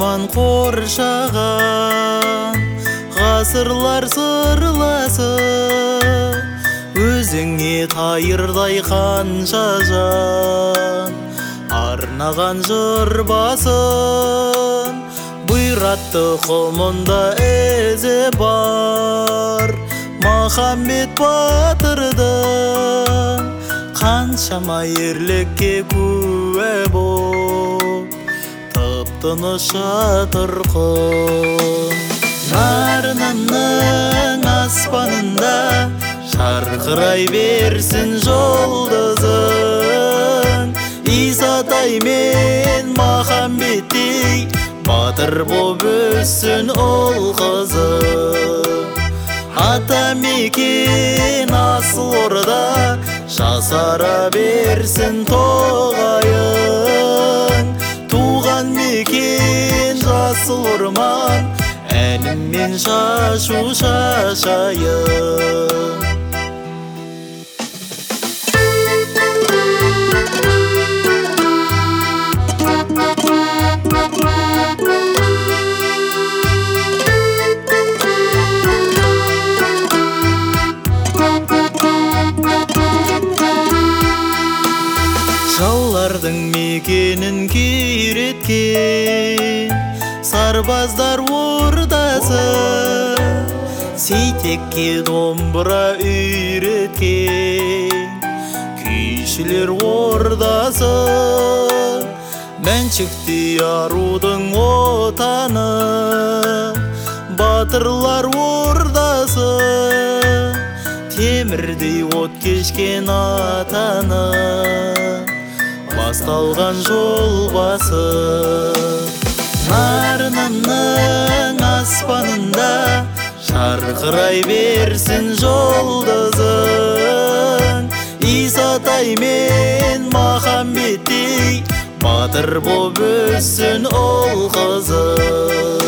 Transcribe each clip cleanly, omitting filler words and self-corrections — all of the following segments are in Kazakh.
арман қоршаған, ғасырлар сырласы, өзіңе тайырдай қанша жан арнаған жыр басын. Бұйратты құмында ізі бар Махамбет батырдың, қаншама ерлікке куә боп тып-тыныш жатырқын. Нарынның аспанында жарқырай берсін жұлдызың, Исатай мен Махамбеттей батыр боп өссін ұл қызың. Атамекен асыл орда жасара берсін тоғайың. Туған мекен жасыл орман, әніммен шашу шашайын. Жаулардың мекенін күйреткен сарбаздар ордасы, Сейтекке домбыра үйреткен күйшілер ордасы. Мәншікті арудың отаны, батырлар ордасы, темірдей от кешкен атаны, басталған жол басы. Нарынның аспанында жарқырай берсін жұлдызың, Исатай мен Махамбеттей батыр боп өссін ұл қызың.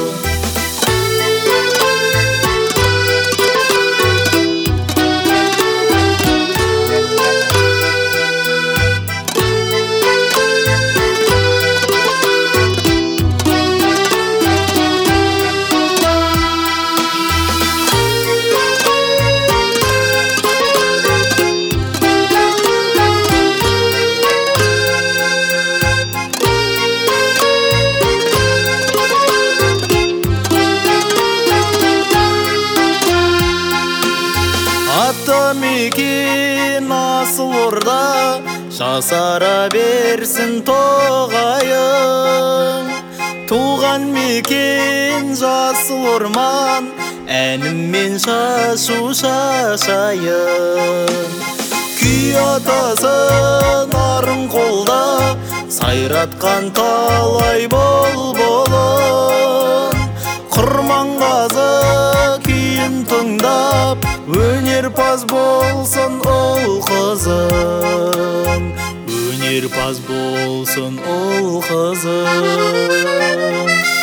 Атамекен асыл орда жасара берсін тоғайың. Туған мекен жасыл орман, әніммен шашу шашайын. Күй атасын арын қолда сайратқан талай бұлбұлын. Құрманғазы күйін тыңдап өнерпаз болсын ұл қызың, өнерпаз болсын ұл қызың.